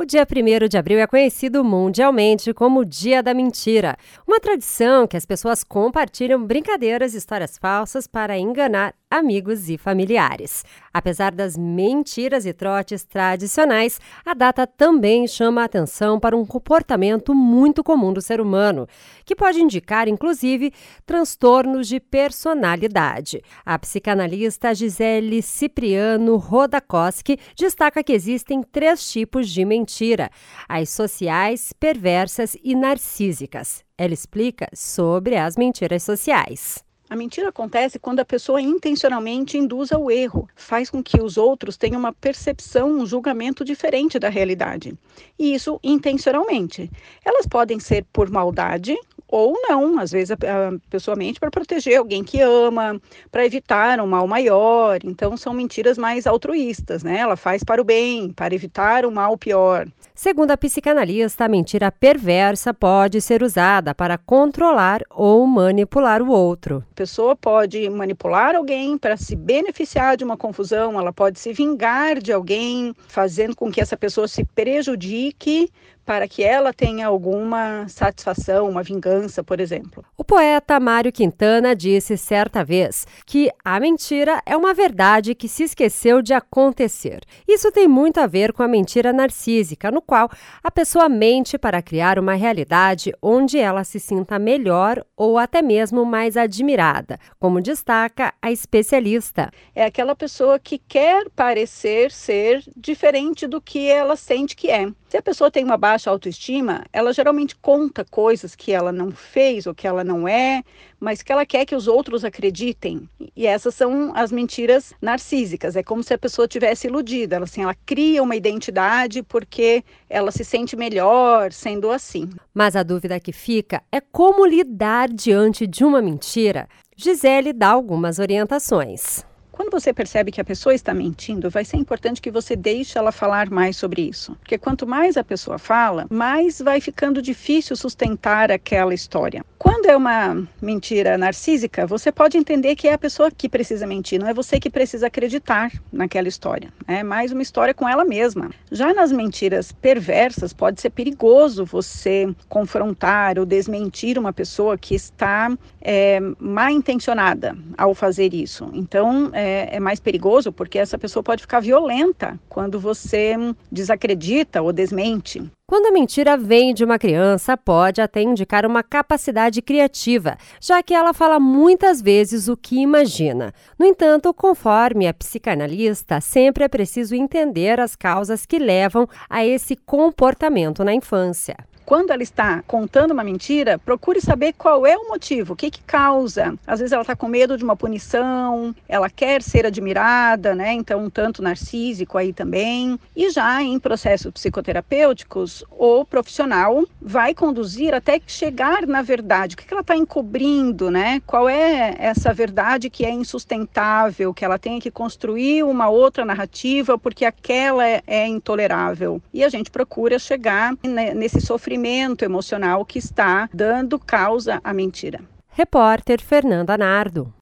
O dia 1º de abril é conhecido mundialmente como o Dia da Mentira, uma tradição que as pessoas compartilham brincadeiras e histórias falsas para enganar amigos e familiares. Apesar das mentiras e trotes tradicionais, a data também chama a atenção para um comportamento muito comum do ser humano, que pode indicar, inclusive, transtornos de personalidade. A psicanalista Gisele Cipriano Rodakowski destaca que existem 3 tipos de mentira: as sociais, perversas e narcísicas. Ela explica sobre as mentiras sociais. A mentira acontece quando a pessoa intencionalmente induz ao erro, faz com que os outros tenham uma percepção, um julgamento diferente da realidade. E isso intencionalmente. Elas podem ser por maldade ou não. Às vezes a pessoa mente para proteger alguém que ama, para evitar um mal maior. Então são mentiras mais altruístas, né? Ela faz para o bem, para evitar um mal pior. Segundo a psicanalista, a mentira perversa pode ser usada para controlar ou manipular o outro. A pessoa pode manipular alguém para se beneficiar de uma confusão, ela pode se vingar de alguém, fazendo com que essa pessoa se prejudique para que ela tenha alguma satisfação, uma vingança, por exemplo. O poeta Mário Quintana disse certa vez que a mentira é uma verdade que se esqueceu de acontecer. Isso tem muito a ver com a mentira narcísica, no qual a pessoa mente para criar uma realidade onde ela se sinta melhor ou até mesmo mais admirada, como destaca a especialista. É aquela pessoa que quer parecer ser diferente do que ela sente que é. Se a pessoa tem uma baixa autoestima, ela geralmente conta coisas que ela não fez ou que ela não é, mas que ela quer que os outros acreditem. E essas são as mentiras narcísicas. É como se a pessoa tivesse iludida. Ela cria uma identidade porque ela se sente melhor sendo assim. Mas a dúvida que fica é como lidar diante de uma mentira. Gisele dá algumas orientações. Quando você percebe que a pessoa está mentindo, vai ser importante que você deixe ela falar mais sobre isso. Porque quanto mais a pessoa fala, mais vai ficando difícil sustentar aquela história. Quando é uma mentira narcísica, você pode entender que é a pessoa que precisa mentir, não é você que precisa acreditar naquela história. É mais uma história com ela mesma. Já nas mentiras perversas, pode ser perigoso você confrontar ou desmentir uma pessoa que está mal intencionada ao fazer isso. Então, é mais perigoso porque essa pessoa pode ficar violenta quando você desacredita ou desmente. Quando a mentira vem de uma criança, pode até indicar uma capacidade criativa, já que ela fala muitas vezes o que imagina. No entanto, conforme a psicanalista, sempre é preciso entender as causas que levam a esse comportamento na infância. Quando ela está contando uma mentira, procure saber qual é o motivo, o que causa. Às vezes ela está com medo de uma punição, ela quer ser admirada, né? Então um tanto narcísico aí também. E já em processos psicoterapêuticos, o profissional vai conduzir até chegar na verdade. O que ela está encobrindo, né? Qual é essa verdade que é insustentável, que ela tem que construir uma outra narrativa porque aquela é intolerável. E a gente procura chegar nesse sofrimento emocional que está dando causa à mentira. Repórter Fernanda Nardo.